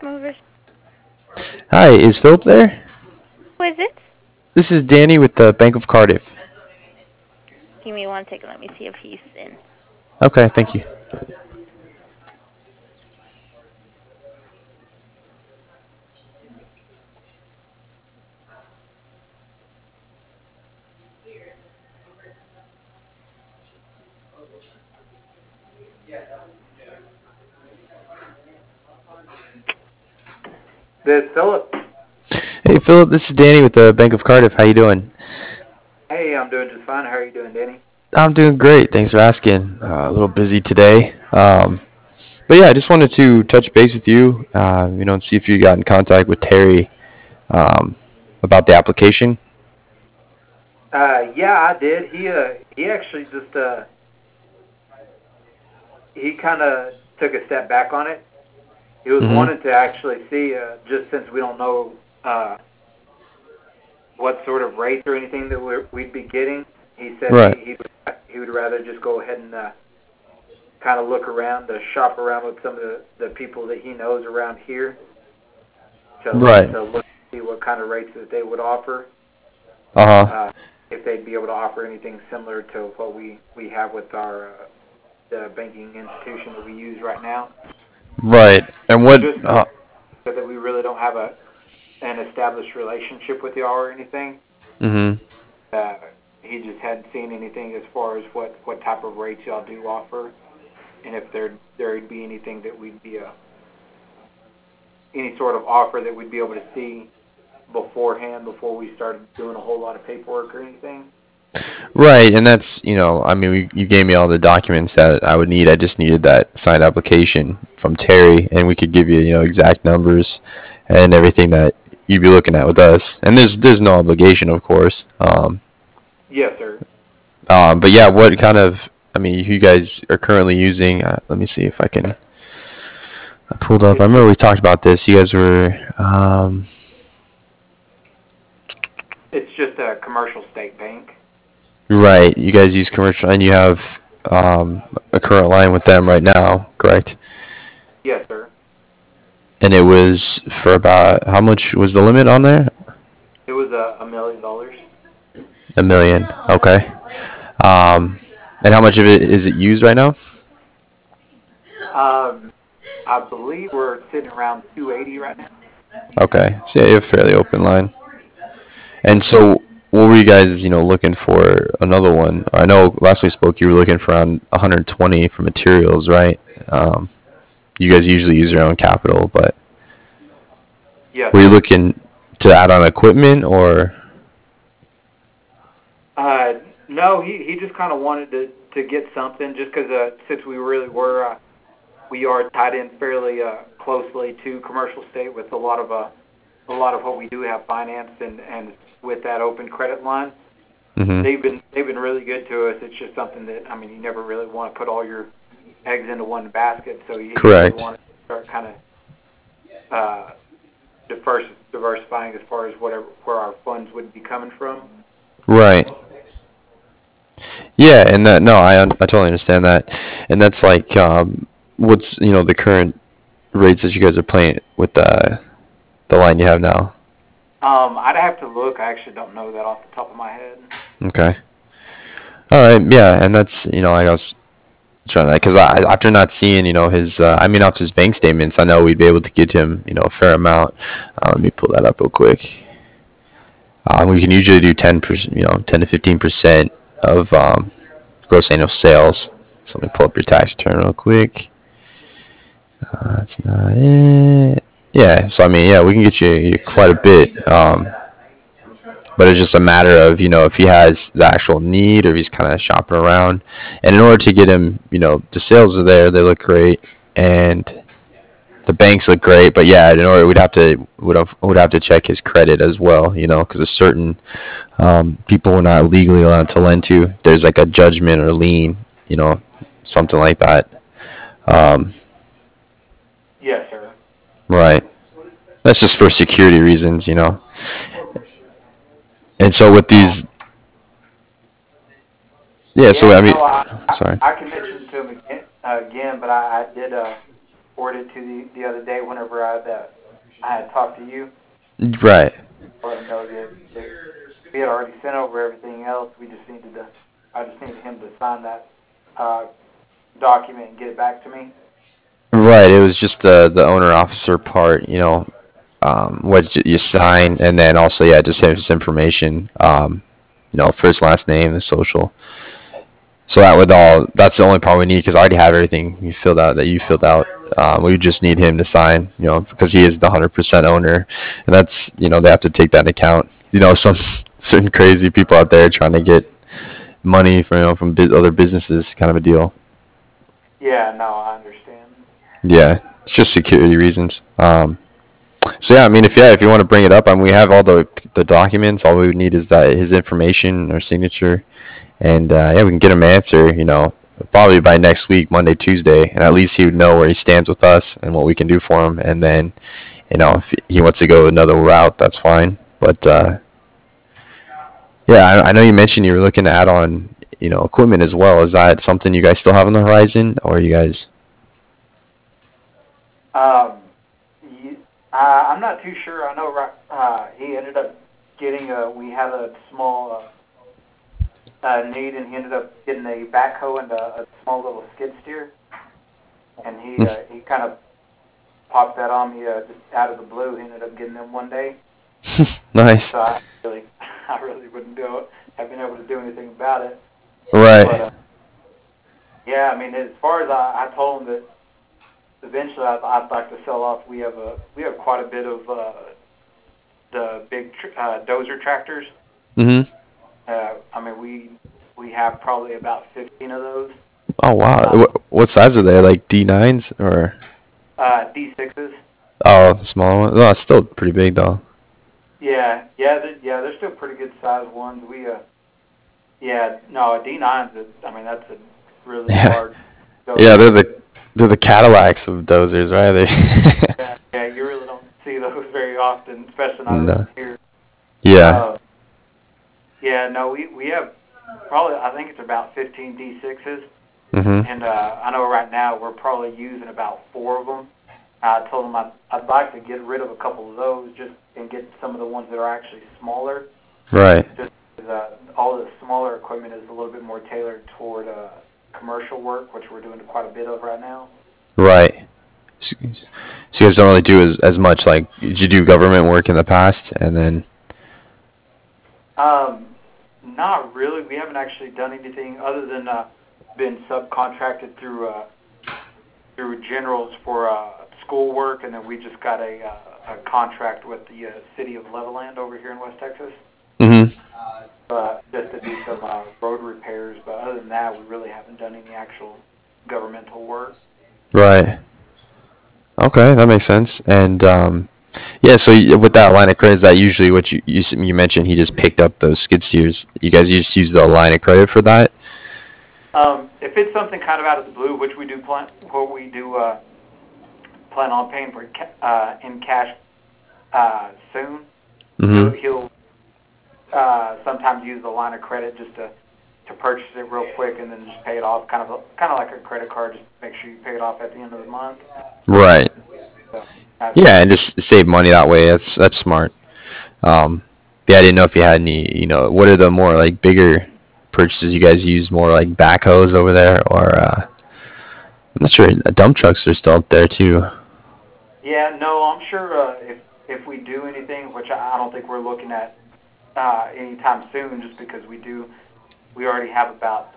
Movers. Hi, is Philip there? Who is it? This is Danny with the Bank of Cardiff. Give me 1 second. Let me see if he's in. Okay, thank you. This Philip. Hey, Philip, this is Danny with the Bank of Cardiff. How you doing? Hey, I'm doing just fine. How are you doing, Danny? I'm doing great. Thanks for asking. A little busy today. But yeah, I just wanted to touch base with you, and see if you got in contact with Terry um, about the application. Yeah, I did. He actually just he kind of took a step back on it. He was Mm-hmm. wanting to actually see just since we don't know uh what sort of rates or anything that we'd be getting. He said Right. he would rather just go ahead and kind of look around, shop around with some of the people that he knows around here Right. to look see what kind of rates that they would offer. Uh-huh. Uh, if they'd be able to offer anything similar to what we have with our the banking institution that we use right now. Right. And what? Just so that we really don't have an established relationship with y'all or anything. Mm-hmm. Uh, he just hadn't seen anything as far as what type of rates y'all do offer, and if there'd be anything that we'd be any sort of offer that we'd be able to see beforehand before we started doing a whole lot of paperwork or anything. Right, and that's, you gave me all the documents that I would need. I just needed that signed application from Terry, and we could give you, exact numbers and everything that you'd be looking at with us. And there's no obligation, of course. Yes, sir. But yeah, what kind of, you guys are currently using? Let me see if I pulled up. I It's remember just we talked about this. You guys were, it's just a commercial state bank. right. You guys use commercial, and you have a current line with them right now, correct? Yes, sir. And it was for about how much was the limit on there? It was $1 million. A million. Okay. Um, and how much of it is it used right now? Um, I believe we're sitting around 280 right now. Okay. So yeah, you have a fairly open line. And so, what were you guys, looking for another one? I know last we spoke, you were looking for around 120 for materials, right? Um, you guys usually use your own capital, but Yes, were you sir. looking to add on equipment or? Uh, no, he just kind of wanted to get something just because since we are tied in fairly closely to commercial state with a lot of what we do have financed and with that open credit line. Mm-hmm. They've been really good to us. It's just something that you never really want to put all your eggs into one basket. So he really Correct. wanted to start kind of uh, diversifying as far as where our funds would be coming from. Right. Yeah, and that no, I totally understand that, and that's like what's the current rates that you guys are playing with the line you have now. I'd have to look. I actually don't know that off the top of my head. Okay. All right. Yeah, and that's I was trying to because after not seeing his off his bank statements, I know we'd be able to get him a fair amount. Let me pull that up real quick. We can usually do 10%, 10 to 15% of gross annual sales. So let me pull up your tax return real quick. That's not it. Yeah, so yeah, we can get you quite a bit. But it's just a matter of if he has the actual need or if he's kind of shopping around. And in order to get him, the sales are there, they look great, and the banks look great. But yeah, in order would have to check his credit as well, because a certain people we're not legally allowed to lend to. There's like a judgment or lien, something like that. Um, Yes, sir. right. That's just for security reasons. And so with Um, these, yeah. So yeah, I no, mean, sorry. I can mention to him again, but I did. forwarded to the other day whenever I had talked to you. Right. Let him know that we had already sent over everything else. I just needed him to sign that document and get it back to me. Right. It was just the owner officer part, what you sign, and then also, yeah, just his information, first, last name, the social. So that's the only part we need because I already have everything you filled out. We just need him to sign, because he is the 100% owner, and that's, they have to take that into account. Some certain crazy people out there trying to get money from other businesses, kind of a deal. Yeah, no, I understand. Yeah, it's just security reasons. So yeah, I mean, if you want to bring it up, we have all the documents. All we would need is that his information, our signature, and yeah, we can get him an answer. Probably by next week, Monday, Tuesday, and at least he would know where he stands with us and what we can do for him. And then, if he wants to go another route, that's fine. But yeah, I know you mentioned you were looking to add on, equipment as well. Is that something you guys still have on the horizon, or you guys? Um, I'm not too sure. I know he ended up getting we had a small need, and he ended up getting a backhoe and a small little skid steer, and he kind of popped that on me just out of the blue. He ended up getting them one day. Nice. So I really wouldn't have been able to do anything about it. Right. But yeah, I mean, as far as I told him that eventually I'd like to sell off. We have quite a bit of the big dozer tractors. Mhm. I mean, we have probably about 15 of those. Oh wow. What size are they? Like D9s or? D6s. Oh, small one. No, it's still pretty big though. They're still pretty good sized ones. D9s. I mean, that's a really large dozer. Yeah, they're the Cadillacs of dozers, right? Yeah, you really don't see those very often, especially not No. here. Yeah. We have probably, I think it's about 15 D6s, Mhm. and I know right now we're probably using about 4 of them. I told them I'd like to get rid of a couple of those and get some of the ones that are actually smaller. Right. Just because all the smaller equipment is a little bit more tailored toward commercial work, which we're doing quite a bit of right now. Right. So you guys don't really do as much, like, did you do government work in the past and then? Not really. We haven't actually done anything other than been subcontracted through generals for school work, and then we just got a contract with the city of Levelland over here in West Texas. Mhm. Just to do some road repairs, but other than that, we really haven't done any actual governmental work. Right. Okay, that makes sense. And yeah, so with that line of credit, is that usually what you mentioned? He just picked up those skid steers. You guys just use the line of credit for that? If it's something kind of out of the blue, which we do plan on paying for in cash soon, Mhm. he'll sometimes use the line of credit just to purchase it real quick and then just pay it off, kind of like a credit card. Just make sure you pay it off at the end of the month. Right. So, Yeah, and just save money that way. That's smart. Yeah, I didn't know if you had any. What are the more like bigger purchases you guys use? More like backhoes over there, or I'm not sure. Dump trucks are still up there too. yeah, no, I'm sure if we do anything, which I don't think we're looking at anytime soon, just because we already have about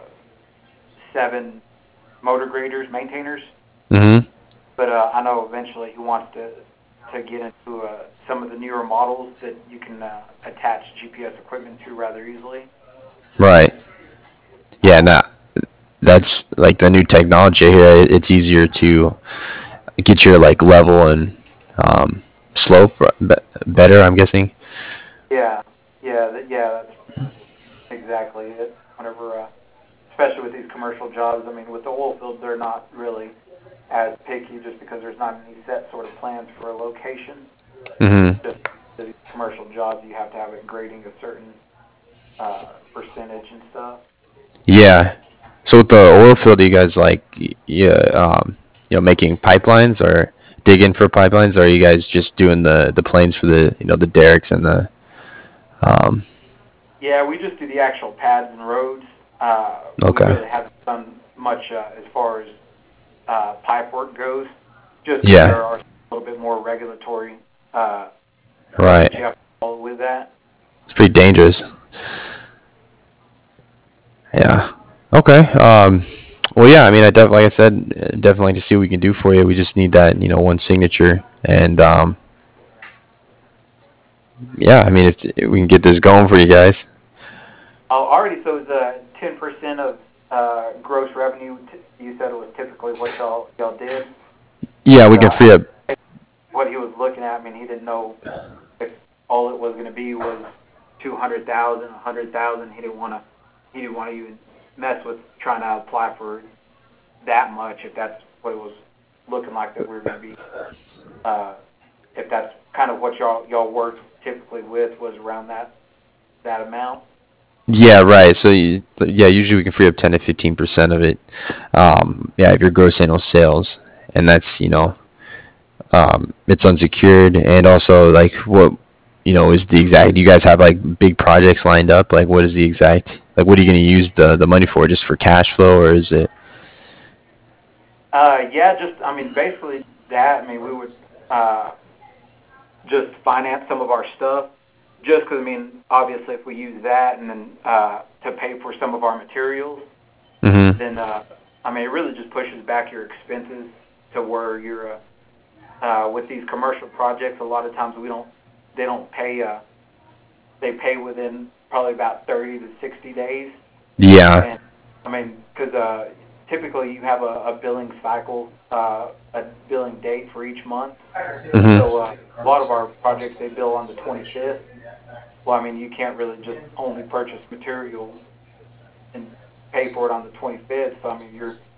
7 motor graders, maintainers. Mhm. But I know eventually he wants to get into some of the newer models that you can attach GPS equipment to rather easily. Right. Yeah, nah, that's like the new technology here. It's easier to get your like level and slope better. I'm guessing. That's exactly it. Whenever, especially with these commercial jobs, I mean, with the oil field, they're not really as picky just because there's not any set sort of plans for a location. Mhm. Just these commercial jobs, you have to have it grading a certain percentage and stuff. Yeah. So with the oil field, you guys like, yeah. making pipelines or digging for pipelines, or are you guys just doing the planes for the derricks and the um, Yeah, we just do the actual pads and roads. We okay. really haven't done much as far as pipe work goes, just because there Yeah. are a little bit more regulatory stuff that Right. you have to follow with that. It's pretty dangerous. Yeah. Okay. Well, yeah. I mean, like I said, definitely like to see what we can do for you. We just need that, one signature, and yeah. I mean, if we can get this going for you guys. Already, so it's 10% of gross revenue. You said it was typically what y'all did. Yeah, we Because can free up. what he was looking at, I mean, he didn't know if all it was going to be was 200,000, 100,000. He didn't want to even mess with trying to apply for that much if that's what it was looking like that we were going to be. If that's kind of what y'all worked typically with was around that amount. Yeah, right. So yeah, usually we can free up 10 to 15% of it. Yeah, if your gross annual sales, and that's it's unsecured, and also like what is the exact. Do you guys have like big projects lined up? Like what is the exact? Like what are you going to use the money for? Just for cash flow, or is it? Yeah, just I mean, basically that. I mean, we would just finance some of our stuff. Just because I mean, obviously, if we use that and then to pay for some of our materials, Mm-hmm. then I mean, it really just pushes back your expenses to where you're with these commercial projects. A lot of times they don't pay. They pay within probably about 30 to 60 days. Yeah. And I mean, because typically you have a billing cycle, a billing date for each month. Mm-hmm. So a lot of our projects they bill on the 25th. Well, I mean, you can't really just only purchase material and pay for it on the 25th. So I mean,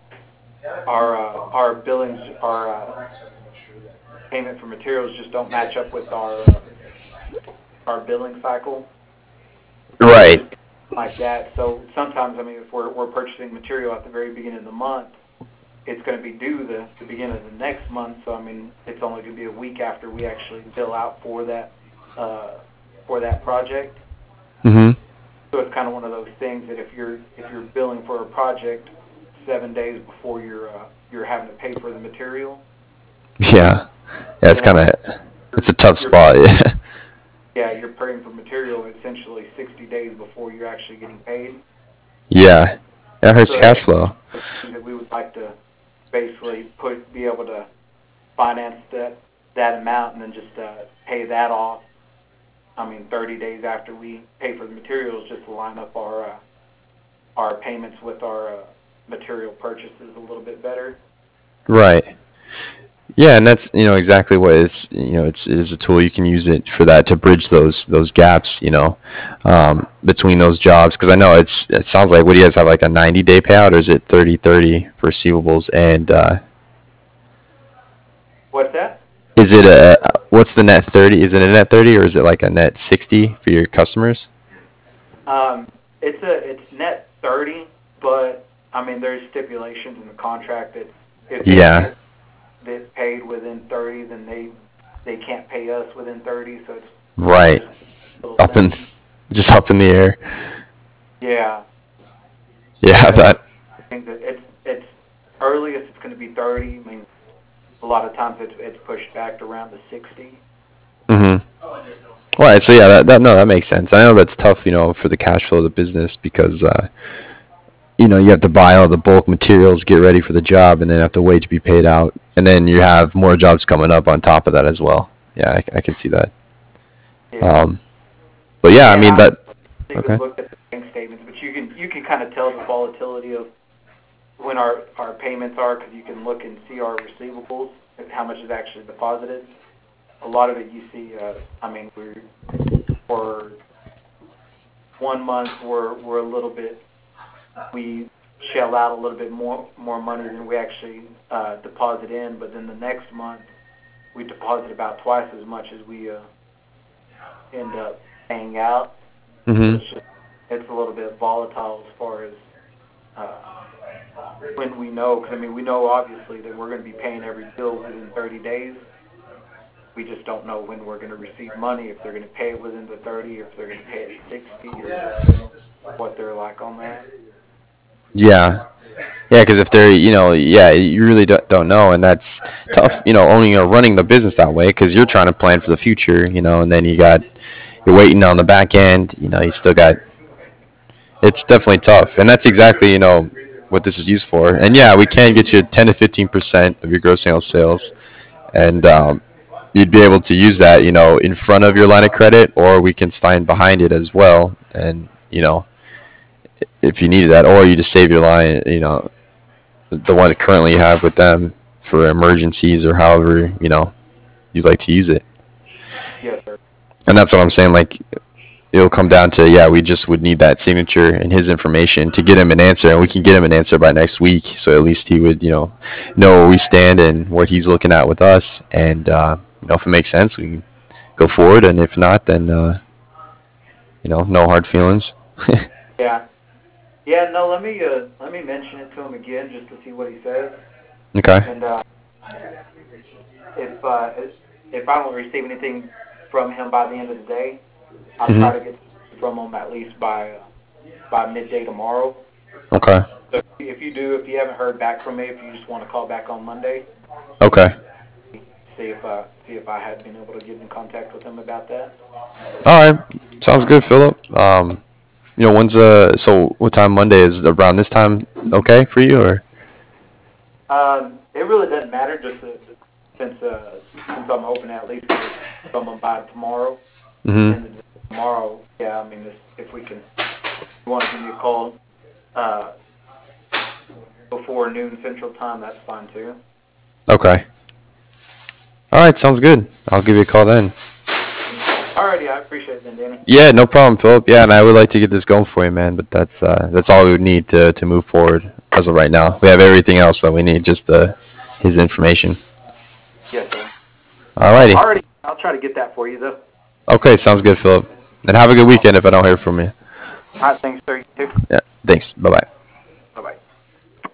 our billings, our payment for materials just don't match up with our billing cycle. So it Right. just like that. So sometimes, I mean, if we're purchasing material at the very beginning of the month, it's going to be due the beginning of the next month. So I mean, it's only going to be a week after we actually bill out for that project. Mm-hmm. So it's kind of one of those things that if you're billing for a project 7 days before you're having to pay for the material, Yeah. Yeah. It's then I kind mean of it's a tough you're spot. you're paying for material essentially 60 days before you're actually getting paid. Yeah. That hurts So that's cash flow. something that we would like to basically be able to finance that amount and then just pay that off. I mean, 30 days after we pay for the materials, just to line up our payments with our material purchases a little bit better. Right. Yeah, and that's exactly what it is a tool. You can use it for that to bridge those gaps, between those jobs. Because I know it sounds like, what do you guys have, like a 90-day payout, or is it 30/30 for receivables? And What's that? is it what's the net 30? Is it a net 30, or is it like a net 60 for your customers? It's net 30, but I mean there's stipulations in the contract that if they don't Yeah. get it paid within 30, then they can't pay us within 30. So it's kind of Right. just a little Up in thing. just up in the air. Yeah, Yeah, yeah. So that. I think that it's earliest it's going to be 30. I mean a lot of times it's pushed back to around the 60. Mhm. Right. So yeah, that no, that makes sense. I know that's tough, for the cash flow of the business, because you have to buy all the bulk materials, get ready for the job, and then have to wait to be paid out. And then you have more jobs coming up on top of that as well. Yeah, I can see that. Yeah. Um, but yeah, I And mean I that. you could Okay. look at the bank statements, but you can kind of tell the volatility of when our payments are because you can look and see our receivables and how much is actually deposited. A lot of it you see. I mean, for 1 month we're a little bit we shell out a little bit more money than we actually deposit in, but then the next month we deposit about twice as much as we end up paying out. So Mhm. it's a little bit volatile as far as uh, when we know, because I mean, we know obviously that we're going to be paying every bill within 30 days. We just don't know when we're going to receive money, if they're going to pay it within the 30, or if they're going to pay it 60, or what they're like on that. Yeah. Yeah, because if they're, yeah, you really don't know, and that's tough, owning or running the business that way, because you're trying to plan for the future, and then you're waiting on the back end, you still got, it's definitely tough, and that's exactly, what this is used for. And yeah, we can get you 10 to 15% of your gross annual sales, and you'd be able to use that, in front of your line of credit, or we can stand behind it as well, and, if you needed that, or you just save your line, the one that currently you have with them for emergencies or however, you'd like to use it. Yes, sir. And that's what I'm saying, like, it'll come down to, yeah, we just would need that signature and his information to get him an answer, and we can get him an answer by next week, so at least he would, know where we stand and what he's looking at with us, and, if it makes sense, we can go forward, and if not, then, no hard feelings. Yeah. Yeah, no, let me mention it to him again just to see what he says. Okay. And if I don't receive anything from him by the end of the day, I'll try to get from him at least by midday tomorrow. Okay. So if you haven't heard back from me, if you just want to call back on Monday. Okay. See if I had been able to get in contact with him about that. All right. Sounds good, Philip. So what time Monday is around this time? Okay for you, or? It really doesn't matter, just since I'm hoping to at least get someone by tomorrow. Mm-hmm. And tomorrow, yeah, I mean, if you want to give me a call before noon Central Time, that's fine too. Okay. All right, sounds good. I'll give you a call then. Alrighty, I appreciate it then, Danny. Yeah, no problem, Philip. Yeah, and I would like to get this going for you, man. But that's all we would need to move forward as of right now. We have everything else that we need, just his information. Yes, sir. Alrighty. Alrighty, I'll try to get that for you though. Okay, sounds good, Philip. And have a good weekend if I don't hear from you. Alright, thanks, sir. You too. Yeah, thanks. Bye-bye.